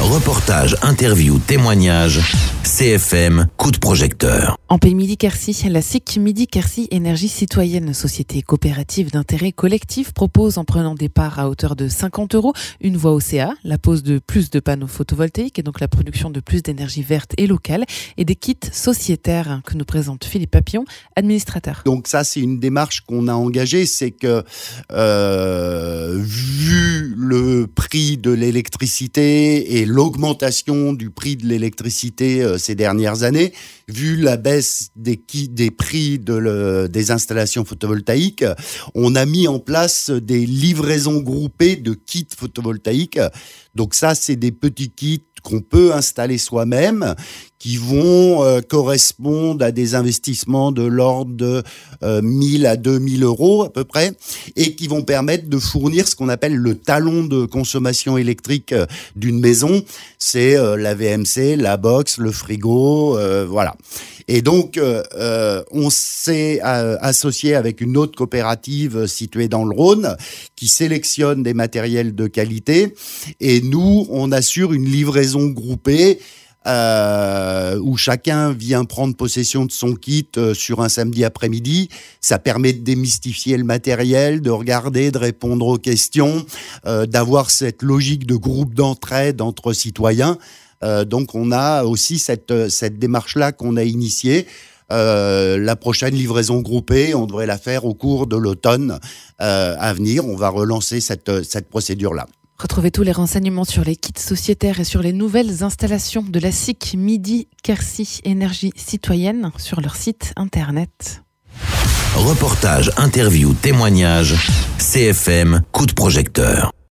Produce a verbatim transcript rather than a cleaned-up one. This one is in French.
Reportage, interview, témoignage, C F M, coup de projecteur. En Pays Midi-Quercy, la S I C Midi-Quercy Énergie Citoyenne, société coopérative d'intérêt collectif, propose en prenant des parts à hauteur de cinquante euros une voie au C A, la pose de plus de panneaux photovoltaïques et donc la production de plus d'énergie verte et locale et des kits sociétaires que nous présente Philippe Papillon, administrateur. Donc ça, c'est une démarche qu'on a engagée, c'est que euh, vu le prix de l'électricité et l'augmentation du prix de l'électricité euh, ces dernières années, vu la baisse des, qui, des prix de le, des installations photovoltaïques, on a mis en place des livraisons groupées de kits photovoltaïques. Donc ça, c'est des petits kits qu'on peut installer soi-même, qui vont euh, correspondre à des investissements de l'ordre de euh, mille à deux mille euros à peu près, et qui vont permettre de fournir ce qu'on appelle le talon de consommation électrique euh, d'une maison. C'est euh, la V M C, la box, le frigo, euh, voilà. Et donc, euh, euh, on s'est euh, associé avec une autre coopérative située dans le Rhône qui sélectionne des matériels de qualité. Et nous, on assure une livraison groupée euh, où chacun vient prendre possession de son kit euh, sur un samedi après-midi. Ça permet de démystifier le matériel, de regarder, de répondre aux questions, euh, d'avoir cette logique de groupe d'entraide entre citoyens. Euh, donc, on a aussi cette, cette démarche-là qu'on a initiée. Euh, la prochaine livraison groupée, on devrait la faire au cours de l'automne euh, à venir. On va relancer cette, cette procédure-là. Retrouvez tous les renseignements sur les kits sociétaires et sur les nouvelles installations de la S I C Midi-Quercy Énergie Citoyenne sur leur site internet. Reportage, interview, témoignage, C F M, coup de projecteur.